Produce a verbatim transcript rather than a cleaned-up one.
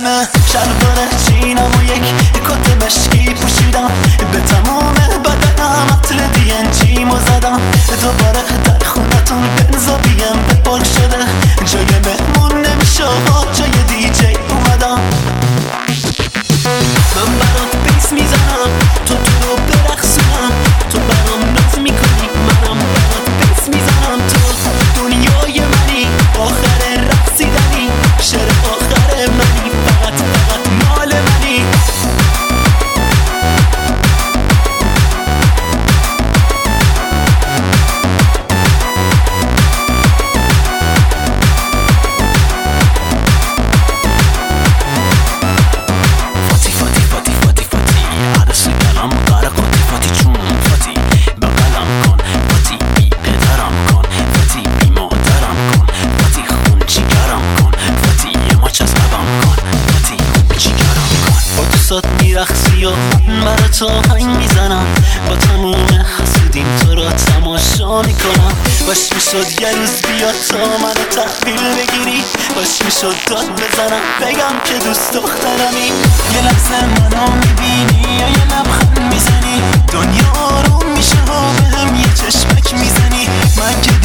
گرمه. شلوار جینم و یک کت مشکی پوشیدم، به تمام بدنم عطر دی ان جیمو زدم. دوباره در خونتون بنزا بیم به پاک شده، جای مهمون نمیشه جای دی جی اومدم. من برات بیس میزنم، تو تو رو برقصونم، تو برام ناز میکنی، منم برات بیس میزنم. تو دنیای منی، آخر رقصیدنی، شعر آخر منی، فقط فقط مال منی. میرخصی و من برا تو هنگ میزنم، با تموم حسودیم تو را تماشا میکنم. باش میشد یه روز بیاد تا منو تحویل بگیری، باش میشد داد بزنم بگم که دوست دخترمی. یه لحظه منو میبینی یا یه لبخند میزنی، دنیا آروم میشه و بهم یه چشمک میزنی. من که